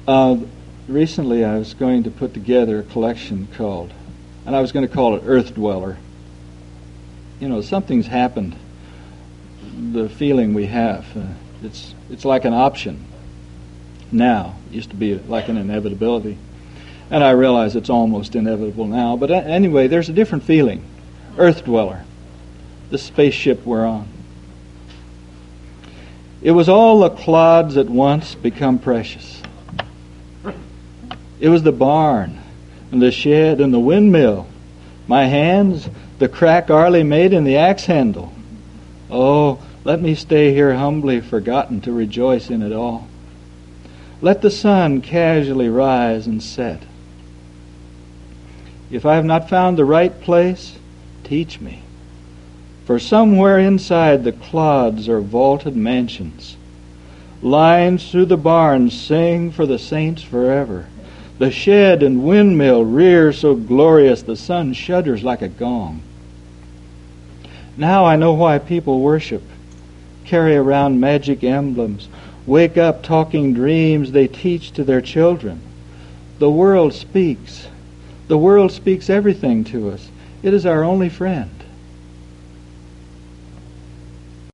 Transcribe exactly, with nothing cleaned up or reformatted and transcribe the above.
Uh, recently I was going to put together a collection called, and I was going to call it Earth Dweller. You know, something's happened. The feeling we have, uh, it's it's like an option now. It used to be like an inevitability. And I realize it's almost inevitable now. But anyway, there's a different feeling. Earth Dweller, the spaceship we're on. It was all the clods at once become precious. It was the barn and the shed and the windmill. My hands, the crack Arlie made in the axe handle. Oh, let me stay here humbly forgotten to rejoice in it all. Let the sun casually rise and set. If I have not found the right place, teach me. For somewhere inside the clods are vaulted mansions. Lines through the barn sing for the saints forever. The shed and windmill rear so glorious the sun shudders like a gong. Now I know why people worship, carry around magic emblems, wake up talking dreams they teach to their children. The world speaks. The world speaks everything to us. It is our only friend.